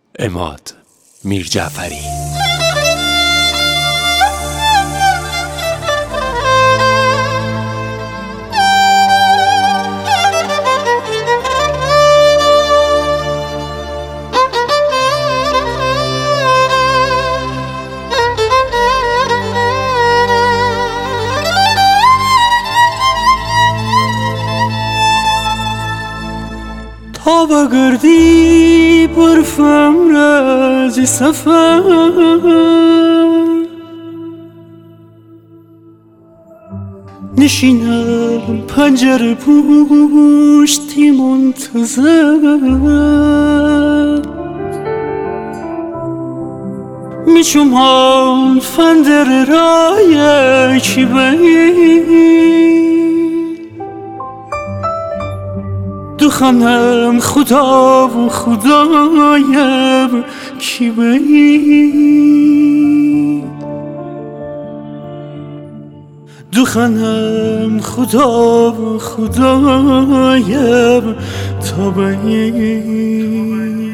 عماد میرجعفری. تا بگردی برفم رازی سفر، نشینم پنجره پشتی منتظر، میشم فندر رای چی بایی، دخانم خدا و خدایم کی بایی، دخانم خدا و خدایم تا بایی.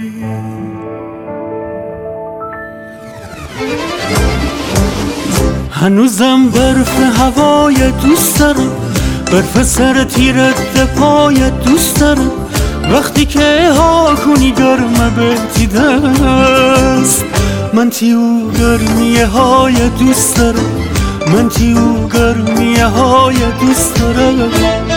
هنوزم برف هوای دوست دارم، برف سر تیرت پای دوست دارم، وقتی که ها کنی گرمه بهتی دست، من تیو گرمیه های دوست دارم، من تیو گرمیه های دوست دارم.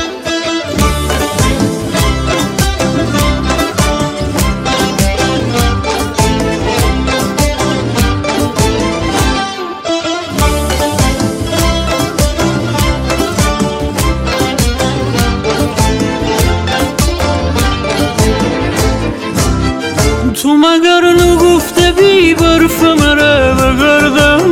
تو مگر نگفته بی برف مره بگردم،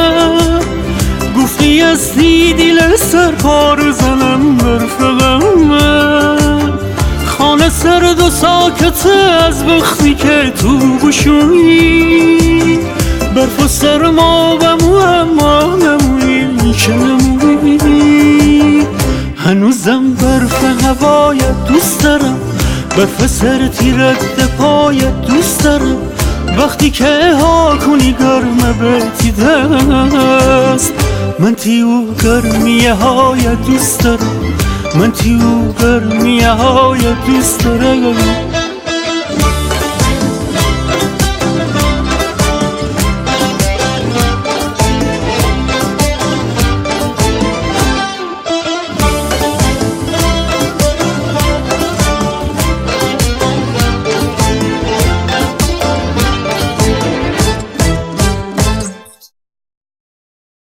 گفتی از دیل سر پار زنم برفقم، خانه سرد و ساکته از وقتی که تو بشویی، برف و سرما بمو اما نمویی که نمویی، هنوزم برف هوای دوست دارم، برف سر تیرت پای دوست دارم، وقتی که ها کنی گرمه بهتی دست، من تیو گرمیه های دوست دارم، من تیو گرمیه های دوست دارم.